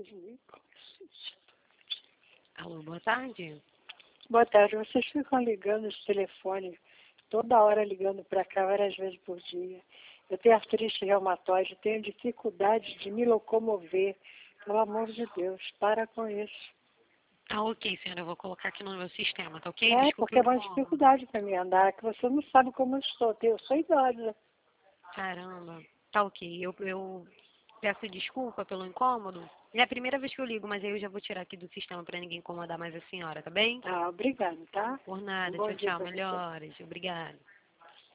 Alô, boa tarde. Boa tarde. Vocês ficam ligando esse telefone, toda hora ligando para cá, várias vezes por dia. Eu tenho artrite reumatoide, tenho dificuldade de me locomover. Pelo amor de Deus, para com isso. Tá ok, senhora, eu vou colocar aqui no meu sistema, tá ok? É, Desculpe porque é o uma incômodo. dificuldade para mim andar, que você não sabe como eu estou. Eu sou idosa. Caramba. Tá ok, eu peço desculpa pelo incômodo. É a primeira vez que eu ligo, mas aí eu já vou tirar aqui do sistema pra ninguém incomodar mais a senhora, tá bem? Ah, obrigada, tá? Por nada, Bom tchau, dia tchau, para você. melhores. Obrigada.